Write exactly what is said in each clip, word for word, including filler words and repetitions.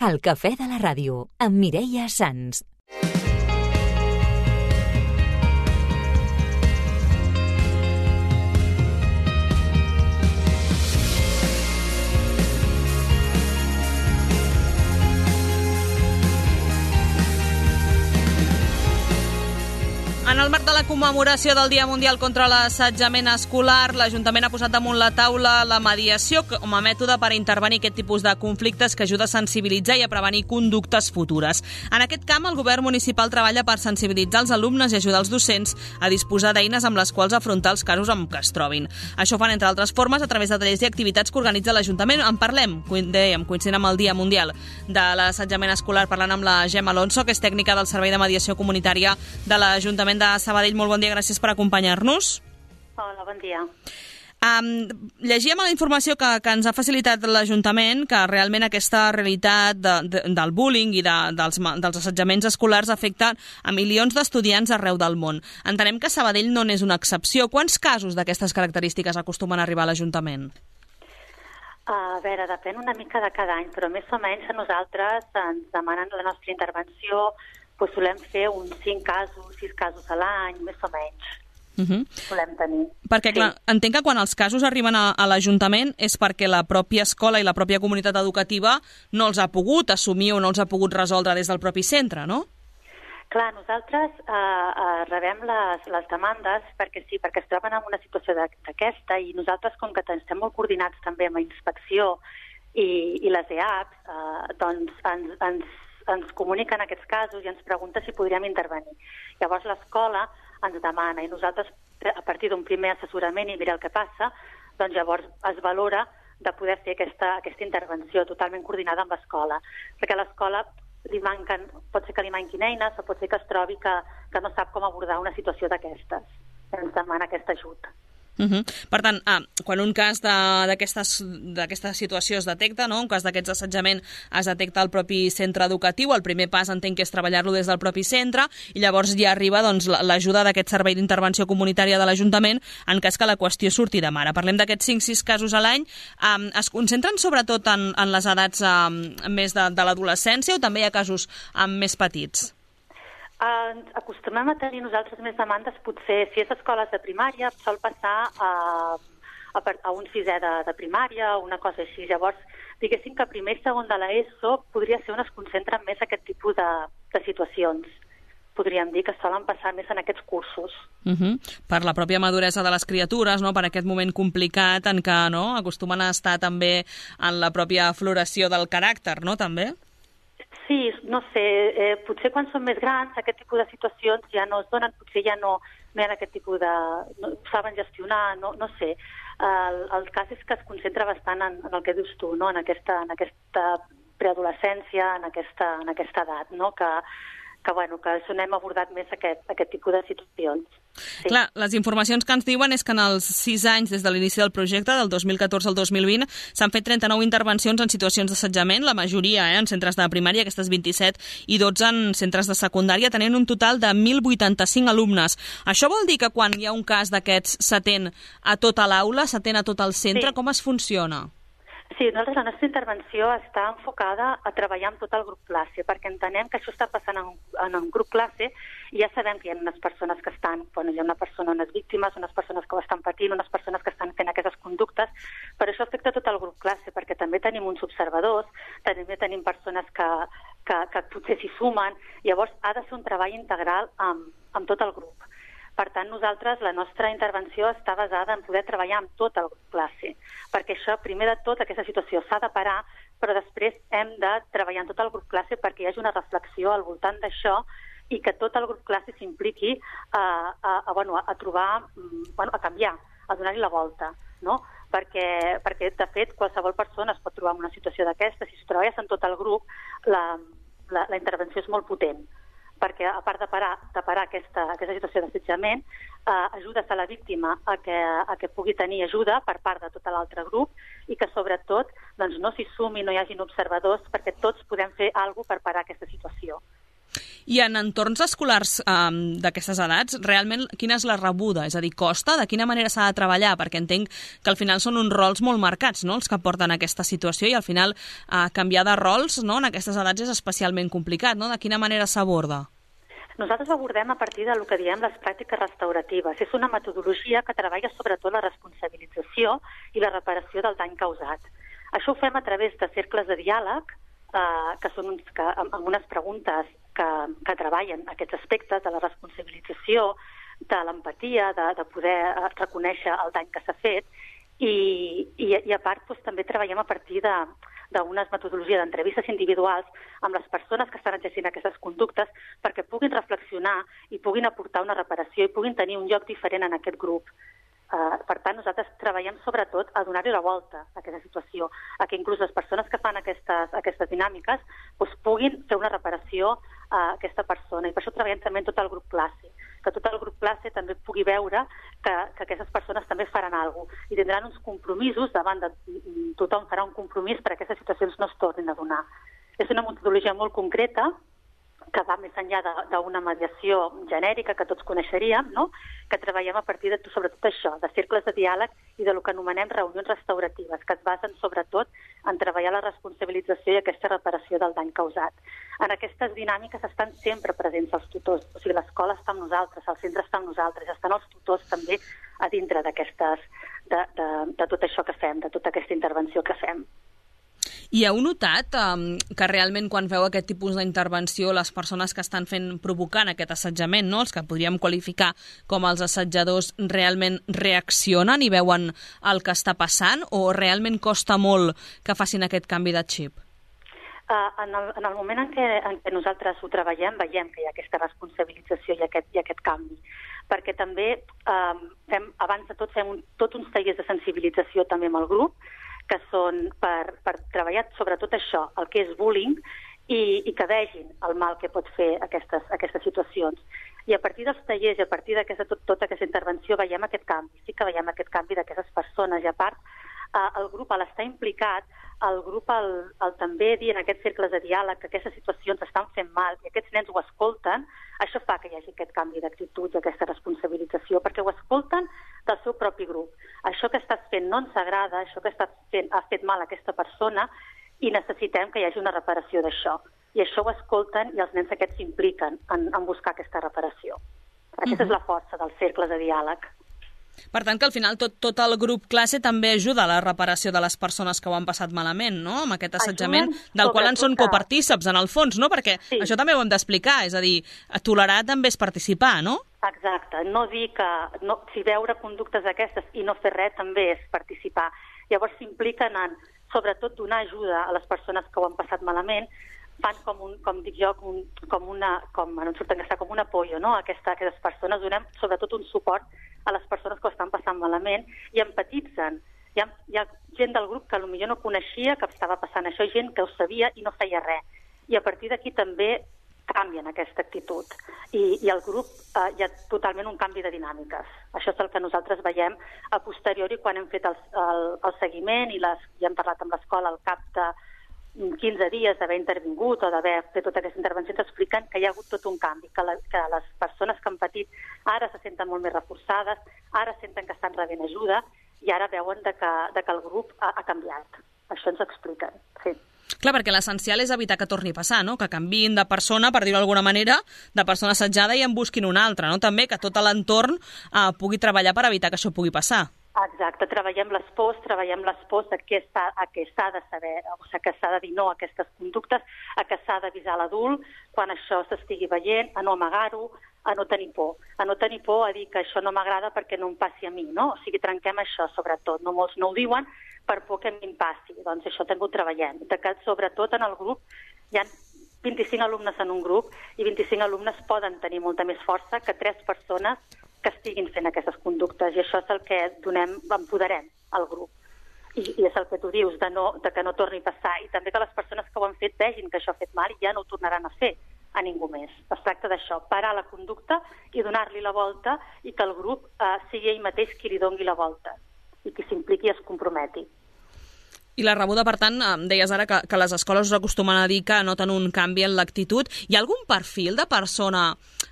El cafè de la ràdio, amb Mireia Sans. En el marc de la commemoració del Dia Mundial contra l'Assetjament Escolar, l'Ajuntament ha posat damunt la taula la mediació com a mètode per intervenir aquest tipus de conflictes que ajuda a sensibilitzar i a prevenir conductes futures. En aquest camp, el govern municipal treballa per sensibilitzar els alumnes i ajudar els docents a disposar d'eines amb les quals afrontar els casos amb què es trobin. Això fan, entre altres formes, a través de tallers i activitats que organitza l'Ajuntament. En parlem, dèiem, coincidint amb el Dia Mundial de l'Assetjament Escolar, parlant amb la Gemma Alonso, que és tècnica del Servei de Mediació Comunitària de l'Ajuntament de Sabadell. Molt bon dia, gràcies per acompanyar-nos. Hola, bon dia. Um, llegíem a la informació que, que ens ha facilitat l'Ajuntament que realment aquesta realitat de, de, del bullying i de, dels, dels assetjaments escolars afecta a milions d'estudiants arreu del món. Entenem que Sabadell no n'és una excepció. Quants casos d'aquestes característiques acostumen a arribar a l'Ajuntament? A veure, depèn una mica de cada any, però més o menys a nosaltres ens demanen la nostra intervenció. Pues solem fer uns cinc casos, sis casos a l'any, més o menys. Uh-huh. Solem tenir. Perquè, sí. clar, entenc que quan els casos arriben a, a l'Ajuntament és perquè la pròpia escola i la pròpia comunitat educativa no els ha pogut assumir o no els ha pogut resoldre des del propi centre, no? Clar, nosaltres eh, eh, rebem les, les demandes perquè sí, perquè es troben en una situació d'aquesta i nosaltres, com que estem molt coordinats també amb la inspecció i, i les E A Ps, eh, doncs ens, ens ens comuniquen aquests casos i ens pregunta si podríem intervenir. Llavors l'escola ens demana i nosaltres, a partir d'un primer assessorament i mirar el que passa, doncs llavors es valora de poder fer aquesta, aquesta intervenció totalment coordinada amb l'escola. Perquè a l'escola li manquen, pot ser que li manquin eines o pot ser que es trobi que, que no sap com abordar una situació d'aquestes. Ens demana aquest ajut. Uh-huh. Per tant, ah, quan un cas d'aquesta situació es detecta, no? Un cas d'aquests assetjament es detecta al propi centre educatiu, el primer pas entenc que és treballar-lo des del propi centre i llavors ja arriba doncs, l'ajuda d'aquest servei d'intervenció comunitària de l'Ajuntament en cas que la qüestió surti de mare. Parlem d'aquests cinc sis casos a l'any. Um, es concentren sobretot en, en les edats um, més de, de l'adolescència o també hi ha casos um, més petits? Uh, acostumem a tenir nosaltres més demandes, potser si és escoles de primària sol passar a, a, a un sisè de, de primària o una cosa així. Llavors, diguéssim que primer i segon de l'ESO podria ser on es concentren més aquest tipus de, de situacions. Podríem dir que solen passar més en aquests cursos. Uh-huh. Per la pròpia maduresa de les criatures, no? Per aquest moment complicat en què no? Acostumen a estar també en la pròpia floració del caràcter, no? També? Sí, no sé, eh, potser quan són més grans aquest tipus de situacions ja no es donen, potser ja no, no hi ha aquest tipus de... no saben gestionar, no, no sé. El, el cas és que es concentra bastant en, en el que dius tu, no? en, aquesta, en aquesta preadolescència, en aquesta, en aquesta edat, no? que, que, bueno, que hem abordat més aquest, aquest tipus de situacions. Sí. Clar, les informacions que ens diuen és que en els sis anys des de l'inici del projecte, del dos mil catorze al dos mil vint, s'han fet trenta-nou intervencions en situacions d'assetjament, la majoria eh, en centres de primària, aquestes vint-i-set, i dotze en centres de secundària, tenint un total de mil vuitanta-cinc alumnes. Això vol dir que quan hi ha un cas d'aquests s'atén a tota l'aula, s'atén a tot el centre? Sí. Com es funciona? Sí, nosaltres la nostra intervenció està enfocada a treballar amb tot el grup classe, perquè entenem que això està passant en, en un grup classe i ja sabem que hi ha unes persones que estan, bueno, hi ha una persona, unes víctimes, unes persones que ho estan patint, unes persones que estan fent aquestes conductes, però això afecta tot el grup classe, perquè també tenim uns observadors, també tenim persones que, que, que potser s'hi sumen, llavors ha de ser un treball integral amb, amb tot el grup. Per tant, nosaltres, la nostra intervenció està basada en poder treballar amb tot el grup classe, perquè això, primer de tot, aquesta situació s'ha de parar, però després hem de treballar en tot el grup classe perquè hi hagi una reflexió al voltant d'això i que tot el grup classe s'impliqui a, a, a, bueno, a trobar, bueno, a canviar, a donar-hi la volta, no? Perquè, perquè, de fet, qualsevol persona es pot trobar en una situació d'aquesta. Si s'ho treballes en tot el grup, la, la, la intervenció és molt potent, perquè a part de parar, de parar aquesta, aquesta situació d'assetjament, eh, ajudes a la víctima a que, a que pugui tenir ajuda per part de tot l'altre grup i que sobretot doncs, no s'hi sumi, no hi hagin observadors, perquè tots podem fer alguna cosa per parar aquesta situació. I en entorns escolars um, d'aquestes edats, realment, quina és la rebuda? És a dir, costa? De quina manera s'ha de treballar? Perquè entenc que al final són uns rols molt marcats, no?, els que porten a aquesta situació, i al final uh, canviar de rols, no?, en aquestes edats és especialment complicat, no? De quina manera s'aborda? Nosaltres ho abordem a partir del que diem les pràctiques restauratives. És una metodologia que treballa sobretot la responsabilització i la reparació del dany causat. Això ho fem a través de cercles de diàleg, eh, que són uns, que, amb, amb unes preguntes que, que treballen aquests aspectes de la responsabilització, de l'empatia, de, de poder reconèixer el dany que s'ha fet, i, i, i a part doncs, també treballem a partir de d'unes metodologies d'entrevistes individuals amb les persones que estan exercint aquestes conductes perquè puguin reflexionar i puguin aportar una reparació i puguin tenir un lloc diferent en aquest grup. Uh, per tant, nosaltres treballem sobretot a donar-li la volta a aquesta situació, a que inclús les persones que fan aquestes, aquestes dinàmiques doncs, puguin fer una reparació a aquesta persona. I per això treballem també en tot el grup classe, que tot el grup classe també pugui veure que, que aquestes persones també faran alguna cosa i tindran uns compromisos davant de tothom, farà un compromís perquè aquestes situacions no es tornin a donar. És una metodologia molt concreta que va més enllà d'una mediació genèrica que tots coneixeríem, no?, que treballem a partir de sobretot això, de cercles de diàleg i de lo que anomenem reunions restauratives, que es basen sobretot en treballar la responsabilització i aquesta reparació del dany causat. En aquestes dinàmiques estan sempre presents els tutors, o sigui, l'escola està amb nosaltres, el centre està amb nosaltres, estan els tutors també a dintre d'aquestes, de, de, de tot això que fem, de tota aquesta intervenció que fem. I heu notat um, que realment quan feu aquest tipus d'intervenció les persones que estan fent provocant aquest assetjament, no?, els que podríem qualificar com els assetjadors, realment reaccionen i veuen el que està passant, o realment costa molt que facin aquest canvi de xip? Uh, en, el, en el moment en què, en què nosaltres ho treballem, veiem que hi ha aquesta responsabilització i aquest, i aquest canvi, perquè també uh, fem, abans de tot fem un, tot uns tallers de sensibilització també amb el grup, que són per, per treballar sobretot això, el que és bullying, i, i que vegin el mal que pot fer aquestes, aquestes situacions. I a partir dels tallers i a partir d'aquesta tot, tota aquesta intervenció veiem aquest canvi, sí que veiem aquest canvi d'aquestes persones, i a part eh, el grup, a l'estar implicat, el grup el, el també dir en aquests cercles de diàleg que aquestes situacions estan fent mal i aquests nens ho escolten, això fa que hi hagi aquest canvi d'actitud i aquesta responsabilització, perquè ho escolten del seu propi grup. Això que estàs fent no ens agrada, això que estàs fent ha fet mal a aquesta persona i necessitem que hi hagi una reparació d'això. I això ho escolten i els nens aquests s'impliquen en, en buscar aquesta reparació. Aquesta uh-huh. és la força dels cercles de diàleg. Per tant, que al final tot, tot el grup classe també ajuda a la reparació de les persones que ho han passat malament, no?, amb aquest assetjament, Ajuden, del qual en són copartíceps, en el fons, no?, perquè sí. Això també ho hem d'explicar, és a dir, tolerar també és participar, no? Exacte, no dir que no, si veure conductes d'aquestes i no fer res també és participar. Llavors s'impliquen en, sobretot, donar ajuda a les persones que ho han passat malament, fan com, un, com dic jo, com, com una, com, no surten que està com un apoyo, no?, a aquesta, a aquestes persones, donem sobretot un suport a les persones que ho estan passant malament i empatitzen. Hi ha, hi ha gent del grup que potser no coneixia que estava passant això, gent que ho sabia i no feia res. I a partir d'aquí també canvien aquesta actitud. I, i al grup eh, hi ha totalment un canvi de dinàmiques. Això és el que nosaltres veiem a posteriori quan hem fet el, el, el seguiment i, les, i hem parlat amb l'escola al cap de quinze dies d'haver intervingut o d'haver fet tota aquesta intervenció, t'expliquen que hi ha hagut tot un canvi, que, la, que les persones que han patit ara se senten molt més reforçades, ara senten que estan rebent ajuda i ara veuen de que, de que el grup ha, ha canviat. Això ens expliquen, sí. Clar, perquè l'essencial és evitar que torni a passar, no?, que canviïn de persona, per dir-ho d'alguna manera, de persona assetjada i en busquin una altra, no?, també que tot l'entorn eh, pugui treballar per evitar que això pugui passar. Exacte, treballem les pors, treballem les pors a què s'ha, a què s'ha de saber, o sigui, que s'ha de dir no a aquestes conductes, a què s'ha d'avisar l'adult quan això s'estigui veient, a no amagar-ho, a no tenir por. A no tenir por a dir que això no m'agrada perquè no em passi a mi, no? O sigui, trenquem això, sobretot. No molts no ho diuen per por que a mi em passi. Doncs això també ho treballem. De que, sobretot, en el grup hi ha vint-i-cinc alumnes en un grup i vint-i-cinc alumnes poden tenir molta més força que tres persones que estiguin fent aquestes conductes, i això és el que donem, empoderem al grup. I, i és el que tu dius, de, no, de que no torni a passar, i també que les persones que ho han fet vegin que això ha fet mal i ja no ho tornaran a fer a ningú més. Es tracta d'això, parar la conducta i donar-li la volta i que el grup eh, sigui ell mateix qui li doni la volta i qui s'impliqui i es comprometi. I la rebuda, per tant, deies ara que, que les escoles us acostumen a dir que noten un canvi en l'actitud. Hi ha algun perfil de persona,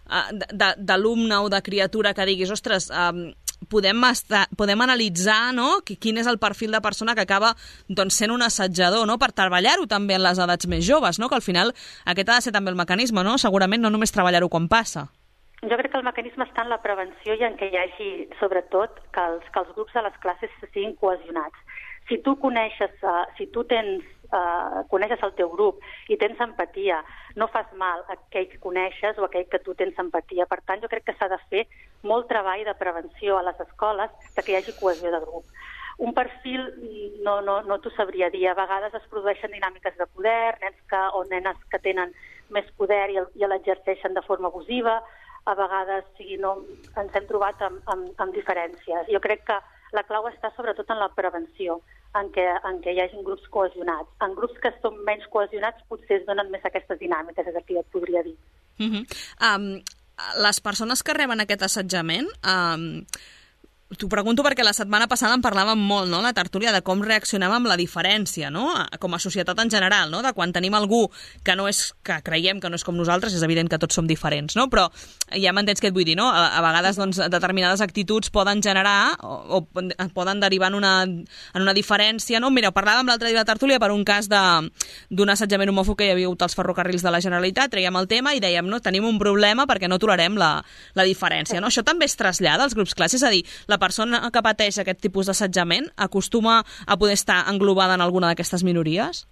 d'alumne o de criatura que diguis, ostres, podem, estar, podem analitzar, no?, quin és el perfil de persona que acaba doncs, sent un assetjador, no?, per treballar-ho també en les edats més joves, no?, que al final aquest ha de ser també el mecanisme, no?, segurament no només treballar-ho quan passa. Jo crec que el mecanisme està en la prevenció i en què hi hagi, sobretot, que els, que els grups de les classes siguin cohesionats. Si tu coneixes, uh, si tu tens, uh, coneixes el teu grup i tens empatia, no fas mal a aquell que coneixes o a aquell que tu tens empatia. Per tant, jo crec que s'ha de fer molt treball de prevenció a les escoles perquè hi hagi cohesió de grup. Un perfil no, no, no t'ho sabria dir. A vegades es produeixen dinàmiques de poder, nens que, o nenes que tenen més poder i, i l'exerceixen de forma abusiva. A vegades sí, no, ens hem trobat amb, amb, amb diferències. Jo crec que la clau està sobretot en la prevenció, en què, en què hi hagi grups cohesionats. En grups que són menys cohesionats potser es donen més aquestes dinàmiques, és el que jo et podria dir. Uh-huh. um, les persones que reben aquest assetjament... Um... T'ho pregunto perquè la setmana passada en parlàvem molt, no?, la tertúlia, de com reaccionem amb la diferència, no?, com a societat en general, no?, de quan tenim algú que no és, que creiem que no és com nosaltres, és evident que tots som diferents, no?, però ja m'entens què et vull dir, no?, a, a vegades doncs, determinades actituds poden generar o, o poden derivar en una, en una diferència, no? Mira, parlàvem l'altre dia a la tertúlia per un cas d'un assetjament homòfob que hi havia hagut als ferrocarrils de la Generalitat, traiem el tema i dèiem, no, tenim un problema perquè no tolerem la, la diferència, no? Això també es trasllada als grups classe, és a dir, la persona que pateix aquest tipus d'assetjament acostuma a poder estar englobada en alguna d'aquestes minories?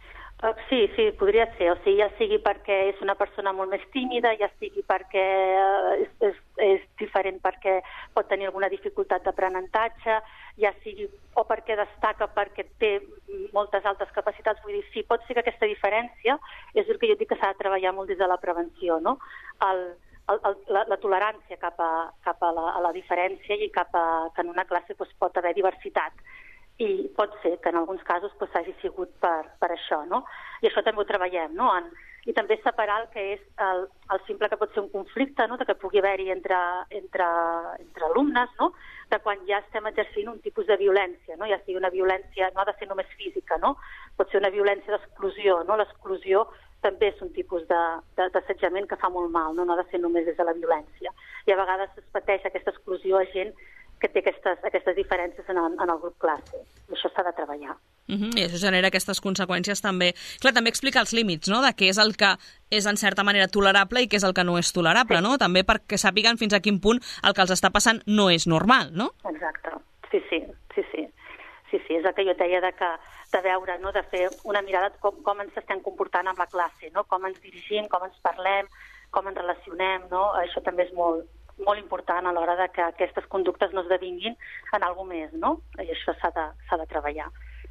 Sí, sí, podria ser. O sigui, ja sigui perquè és una persona molt més tímida, ja sigui perquè és, és, és diferent perquè pot tenir alguna dificultat d'aprenentatge, ja sigui o perquè destaca perquè té moltes altres capacitats. Vull dir, sí, pot ser que aquesta diferència és el que jo dic que s'ha de treballar molt des de la prevenció, no? El El, el, la, la tolerància cap, a, cap a, la, a la diferència i cap a que en una classe doncs, pot haver diversitat. I pot ser que en alguns casos doncs, hagi sigut per, per això, no? I això també ho treballem, no? En, I també separar el que és el, el simple que pot ser un conflicte, no?, de que pugui haver-hi entre, entre, entre alumnes, no?, de quan ja estem exercint un tipus de violència, no? Ja sigui una violència, no ha de ser només física, no? Pot ser una violència d'exclusió, no? L'exclusió també és un tipus d'assetjament que fa molt mal, no? No ha de ser només des de la violència. I a vegades es pateix aquesta exclusió a gent que té aquestes, aquestes diferències en el, en el grup classe. I això s'ha de treballar. Uh-huh. I això genera aquestes conseqüències també. Clar, també explicar els límits, no?, de què és el que és en certa manera tolerable i què és el que no és tolerable, sí. No? També perquè sàpiguen fins a quin punt el que els està passant no és normal, no? Exacte. Sí, sí, sí, sí. Sí, sí, és el que jo et deia de, que, de veure, no?, de fer una mirada de com, com ens estem comportant amb la classe, no?, com ens dirigim, com ens parlem, com ens relacionem, no? Això també és molt, molt important a l'hora de que aquestes conductes no esdevinguin en alguna més, no? I això s'ha de, s'ha de treballar.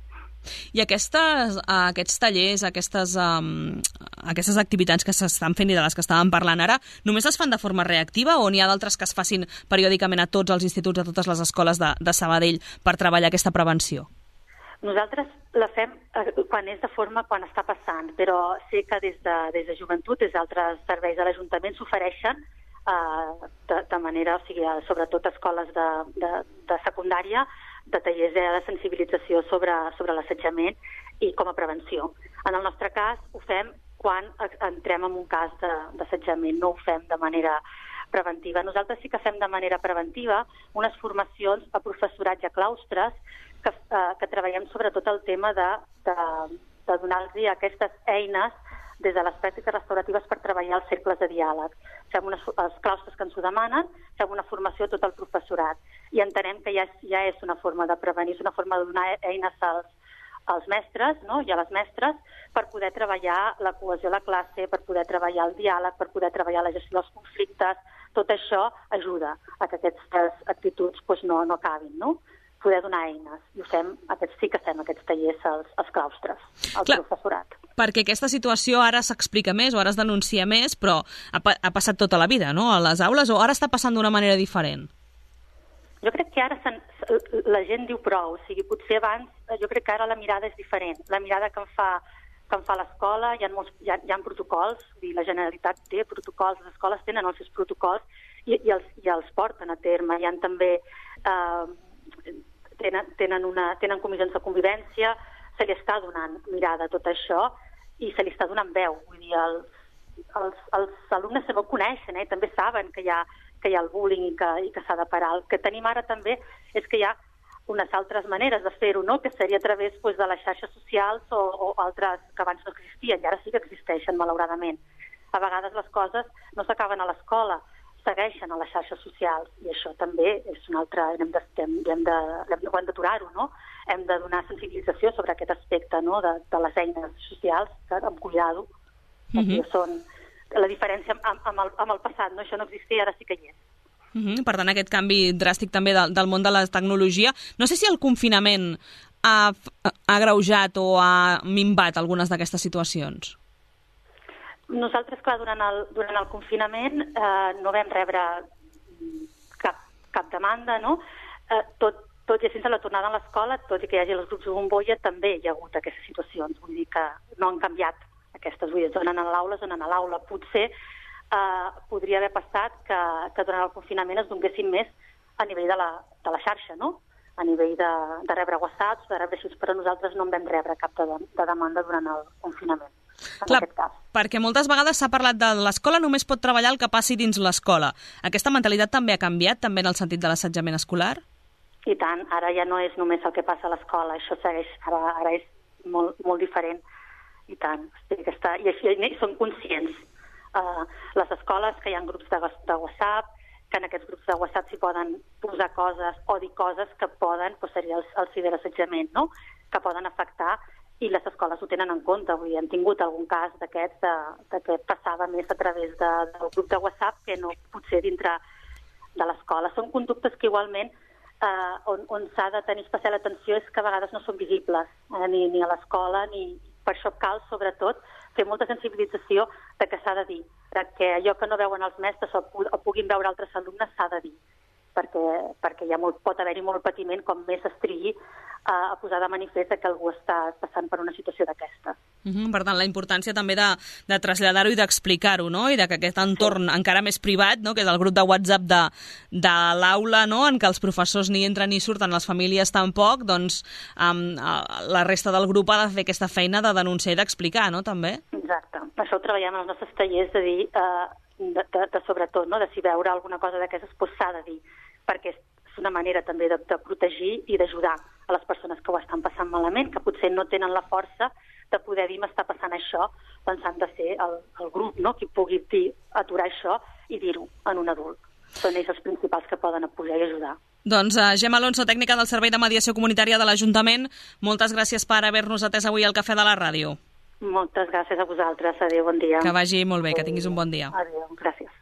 I aquestes, aquests tallers, aquestes, um, aquestes activitats que s'estan fent i de les que estàvem parlant ara, només es fan de forma reactiva o n'hi ha d'altres que es facin periòdicament a tots els instituts, a totes les escoles de, de Sabadell per treballar aquesta prevenció? Nosaltres la fem quan és de forma, quan està passant, però sé que des de, des de joventut, des d'altres serveis de l'Ajuntament s'ofereixen uh, de, de manera, o sigui, sobretot escoles de, de, de secundària, de tallers de sensibilització sobre, sobre l'assetjament i com a prevenció. En el nostre cas ho fem quan entrem en un cas d'assetjament, no ho fem de manera preventiva. Nosaltres sí que fem de manera preventiva unes formacions a professorat i a claustres que, eh, que treballem sobretot el tema de, de, de donar-los aquestes eines des de les pràctiques restauratives per treballar els cercles de diàleg. Fem unes, els claustres que ens ho demanen, fem una formació a tot el professorat i entenem que ja, ja és una forma de prevenir, és una forma de donar eines als, als mestres, no?, i a les mestres per poder treballar la cohesió a la classe, per poder treballar el diàleg, per poder treballar la gestió dels conflictes. Tot això ajuda a que aquestes actituds doncs, no, no acabin, no?, poder donar eines. I ho fem, aquests, sí que fem aquests tallers als, als claustres, al Clar, professorat. Perquè aquesta situació ara s'explica més o ara es denuncia més, però ha, ha passat tota la vida, no?, a les aules, o ara està passant d'una manera diferent? Jo crec que ara la gent diu prou, o sigui, potser abans, jo crec que ara la mirada és diferent. La mirada que em fa, que em fa l'escola, hi ha, molts, hi, ha, hi ha protocols, dir, la Generalitat té protocols, les escoles tenen els seus protocols i, i, els, i els porten a terme. Hi ha també... Eh, Tenen, tenen, una, tenen comissions de convivència, se li està donant mirada a tot això i se li està donant veu. Vull dir, els, els, els alumnes també ho coneixen, eh? També saben que hi ha, que hi ha el bullying i que, i que s'ha de parar. El que tenim ara també és que hi ha unes altres maneres de fer-ho, no? Que seria a través pues, de les xarxes socials o, o altres que abans no existien, i ara sí que existeixen, malauradament. A vegades les coses no s'acaben a l'escola, segueixen a les xarxes socials, i això també és un altre... Hem de, hem, hem de, hem d'aturar-ho, no? Hem de donar sensibilització sobre aquest aspecte, no? de, de les eines socials, que, amb cuidado, perquè mm-hmm. són la diferència amb, amb, el, amb el passat, no? Això no existia i ara sí que hi és. Mm-hmm. Per tant, aquest canvi dràstic també del, del món de la tecnologia. No sé si el confinament ha, ha agreujat o ha minvat algunes d'aquestes situacions. Nosaltres, clar, durant el, durant el confinament eh, no vam rebre cap, cap demanda, no? Eh, tot, tot i així, a la tornada a l'escola, tot i que hi hagi els grups de bombolla, també hi ha hagut aquestes situacions. Vull dir que no han canviat aquestes. Vull dir, donen a l'aula, donen a l'aula. Potser eh, podria haver passat que, que durant el confinament es donguessin més a nivell de la, de la xarxa, no? A nivell de, de rebre whatsapps, de rebre així, però nosaltres no en vam rebre cap de, de demanda durant el confinament. Clar, perquè moltes vegades s'ha parlat de l'escola només pot treballar el que passi dins l'escola. Aquesta mentalitat també ha canviat, també en el sentit de l'assetjament escolar? I tant, ara ja no és només el que passa a l'escola, això segueix, ara, ara és molt, molt diferent. I tant, que està, i així i són conscients. Uh, les escoles, que hi ha grups de, de WhatsApp, que en aquests grups de WhatsApp s'hi poden posar coses o dir coses que poden, doncs seria el, el ciberassetjament, no? Que poden afectar, i les escoles ho tenen en compte. Avui hem tingut algun cas d'aquests de, de que passava més a través de, del grup de WhatsApp que no potser dintre de l'escola. Són conductes que igualment eh, on, on s'ha de tenir especial atenció és que a vegades no són visibles, eh, ni, ni a l'escola, ni per això cal, sobretot, fer molta sensibilització de que s'ha de dir, perquè allò que no veuen els mestres o, o puguin veure altres alumnes s'ha de dir, perquè, perquè hi ha molt, pot haver-hi molt patiment com més es trigui a posar de manifest que algú està passant per una situació d'aquesta. Mm-hmm. Per tant, la importància també de, de traslladar-ho i d'explicar-ho, no? I de que aquest entorn sí. encara més privat, no? Que és el grup de WhatsApp de, de l'aula, no? En què els professors ni entren ni surten, les famílies tampoc, doncs um, la resta del grup ha de fer aquesta feina de denunciar i d'explicar, no? També? Exacte. Això ho treballem en els nostres tallers, de dir, eh, de, de, de sobretot, no? De si veure alguna cosa d'aquestes, doncs s'ha de dir, perquè és una manera també de, de protegir i d'ajudar a les persones que ho estan passant malament, que potser no tenen la força de poder dir m'està passant això, doncs han de ser el, el grup, no?, qui pugui dir, aturar això i dir-ho en un adult. Són ells els principals que poden apoyar i ajudar. Doncs uh, Gemma Alonso, tècnica del Servei de Mediació Comunitària de l'Ajuntament, moltes gràcies per haver-nos atès avui al Cafè de la Ràdio. Moltes gràcies a vosaltres. Adéu, bon dia. Que vagi molt bé, que tinguis un bon dia. Adéu, gràcies.